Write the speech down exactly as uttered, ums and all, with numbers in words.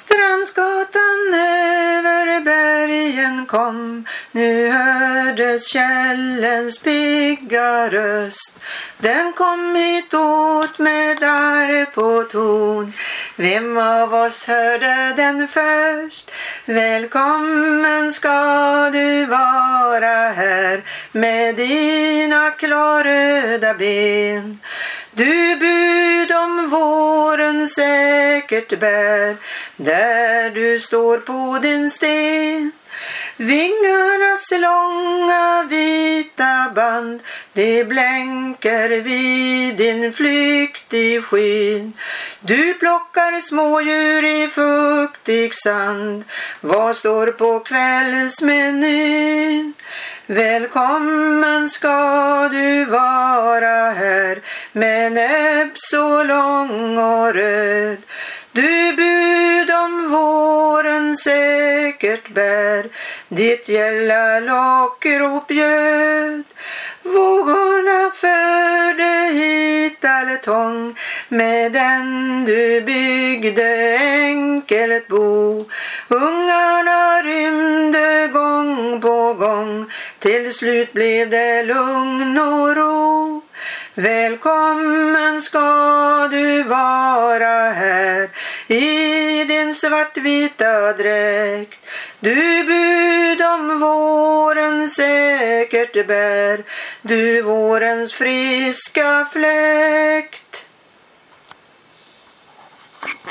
Strandsgatan över bergen kom, nu hördes källens pigga röst. Den kom hit åt med darr på ton. Vem av oss hörde den först? Välkommen ska du vara här med dina klarröda ben. Du bud om våren säkert bär, där du står på din sten. Vingarnas långa vita band, det blänker vid din flykt i skyn. Du plockar smådjur i fuktig sand, vad står på kvällsmenyn? Välkommen ska du vara här med näbb så lång och röd. Du bud om våren säkert bär, ditt gälla lockrop bjöd. Vågorna förde hit all tång, med den du byggde enkelt bo. Ungarna rymde gång på gång, till slut blev det lugn och ro. Välkommen ska du vara här i din svartvita dräkt. Du bud om våren säkert bär, du vårens friska fläkt.